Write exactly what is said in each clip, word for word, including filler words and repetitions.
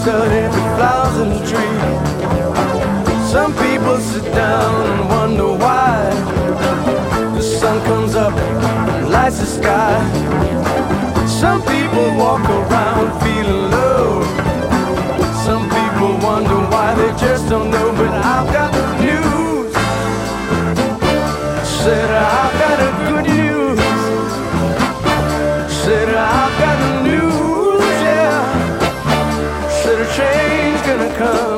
study the flowers in the tree. Some people sit down and wonder why the sun comes up and lights the sky. Some people walk around feeling low. Some people wonder why they just don't know. But I've got the news. Said I've got a good news. Said I've got the news, yeah. Said a change gonna come.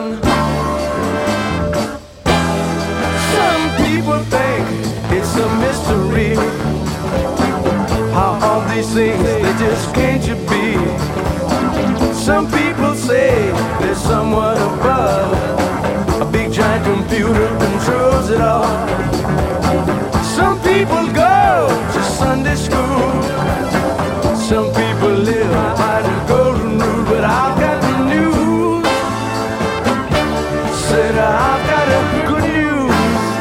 Some people think it's a mystery how all these things they just can't you be. Some people say there's someone above. A big giant computer controls it all. Some people go to Sunday school. Some people live by the golden rule. But I've got the news. Said I've got a good news.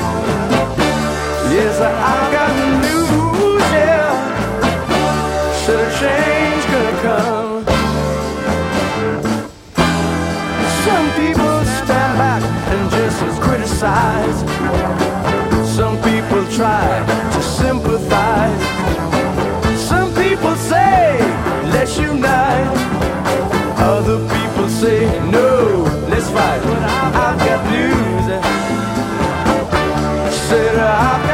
Yes, I've got the news, yeah. Said a change gonna come. Some people stand back and just criticize.